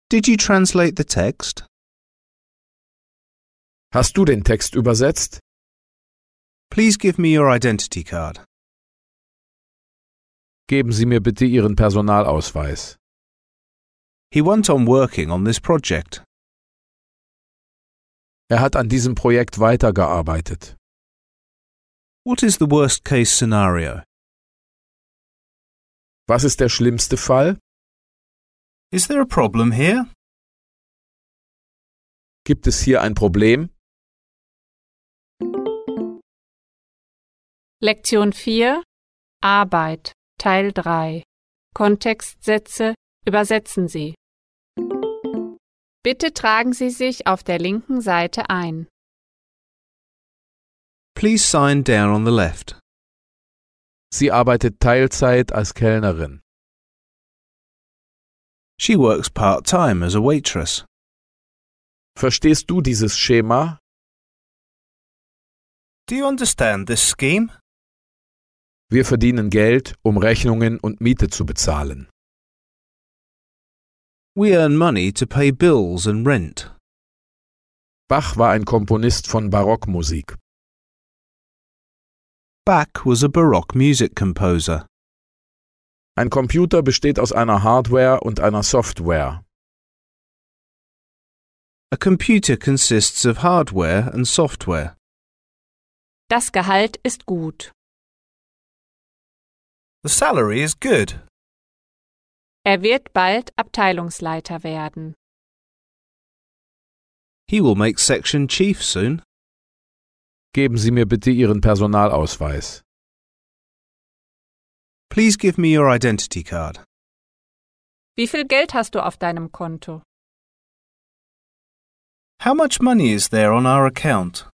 Did you translate the text? Hast du den Text übersetzt? Please give me your identity card. Geben Sie mir bitte Ihren Personalausweis. He went on working on this project. Er hat an diesem Projekt weitergearbeitet. What is the worst-case scenario? Was ist der schlimmste Fall? Is there a problem here? Gibt es hier ein Problem? Lektion 4 Arbeit Teil 3 Kontextsätze übersetzen Sie. Bitte tragen Sie sich auf der linken Seite ein. Please sign down on the left. Sie arbeitet Teilzeit als Kellnerin. She works part-time as a waitress. Verstehst du dieses Schema? Do you understand this scheme? Wir verdienen Geld, um Rechnungen und Miete zu bezahlen. We earn money to pay bills and rent. Bach war ein Komponist von Barockmusik. Bach was a Baroque music composer. Ein Computer besteht aus einer Hardware und einer Software. A computer consists of hardware and software. Das Gehalt ist gut. The salary is good. Er wird bald Abteilungsleiter werden. He will make section chief soon. Geben Sie mir bitte Ihren Personalausweis. Please give me your identity card. Wie viel Geld hast du auf deinem Konto? How much money is there on our account?